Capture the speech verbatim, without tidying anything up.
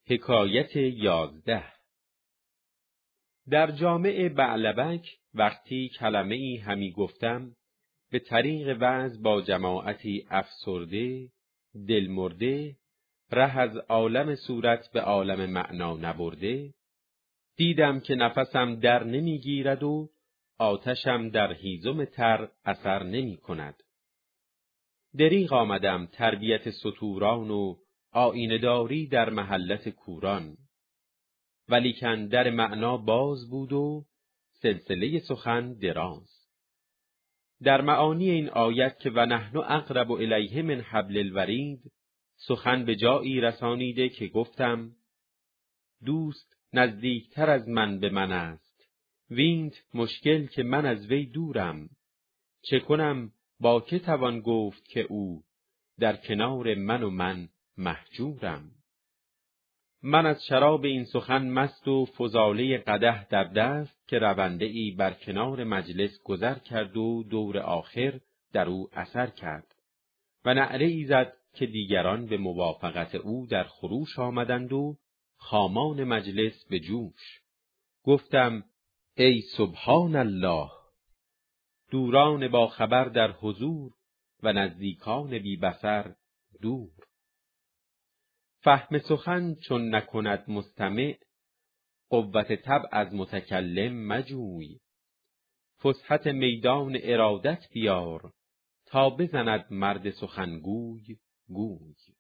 حکایت یازده. در جامع بعلبک وقتی کلمه ای همی گفتم، به طریق وعظ با جماعتی افسرده، دل مرده، ره از عالم صورت به عالم معنا نبرده، دیدم که نفسم در نمی گیرد و آتشم در هیزم تر اثر نمی کند. دریغ آمدم تربیت ستوران و آیینداری در محلت کوران، ولیکن در معنا باز بود و سلسله سخن دراز. در معانی این آیت که و نحن اقرب الیه من حبل الورید، سخن به جایی رسانیده که گفتم دوست نزدیکتر از من به من است، وینت مشکل که من از وی دورم، چه کنم با که توان گفت که او در کنار من و من مهجورم. من از شراب این سخن مست و فضاله قدح در دست، که رونده ای بر کنار مجلس گذر کرد و دور آخر در او اثر کرد و نعره ای زد که دیگران به موافقت او در خروش آمدند و خامان مجلس به جوش. گفتم ای سبحان الله، دوران با خبر در حضور و نزدیکان بی بصر دور. فهم سخن چون نکند مستمع، قوت طبع از متکلم مجوی. فسحت میدان ارادت بیار، تا بزند مرد سخنگوی گوی.